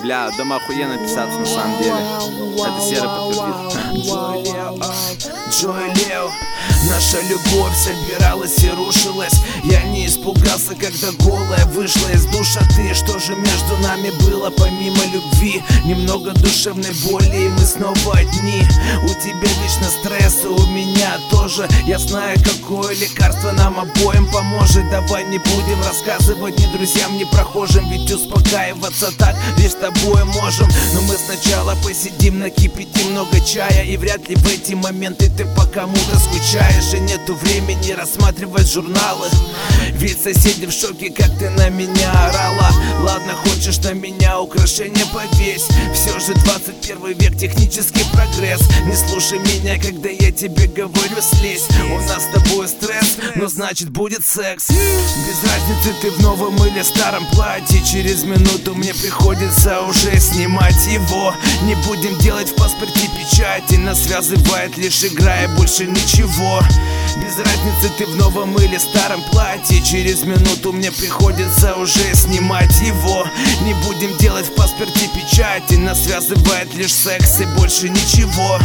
Бля, дома охуенно писаться на самом деле. Это Серый подтвердит. Джой Лео, наша любовь собиралась и рушилась. Я не испугался, когда голая вышла из душа ты. Что же между нами было помимо любви? Немного душевной боли, и мы снова одни. У тебя вечно стресс, и у меня тоже. Я знаю, какое лекарство нам обоим поможет. Давай не будем рассказывать ни друзьям, ни прохожим, ведь успокаиваться так лишь с тобой можем. Но мы сначала посидим, накипятим много чая, и вряд ли в эти моменты ты по кому-то скучаешь. И нету времени рассматривать журналы, ведь соседи в шоке, как ты на меня орала. Ладно, хочешь на меня украшения повесь, все же 21 век, технический прогресс. Не слушай меня, когда я тебе говорю слезь. У нас с тобой стресс, но значит будет секс. Без разницы, ты в новом или старом платье, через минуту мне приходится уже снимать его. Не будем делать в паспорте печати, нас связывает лишь игра и больше ничего. Без разницы, ты в новом или старом платье, через минуту мне приходится уже снимать его. Не будем делать в паспорте печати, нас связывает лишь секс и больше ничего.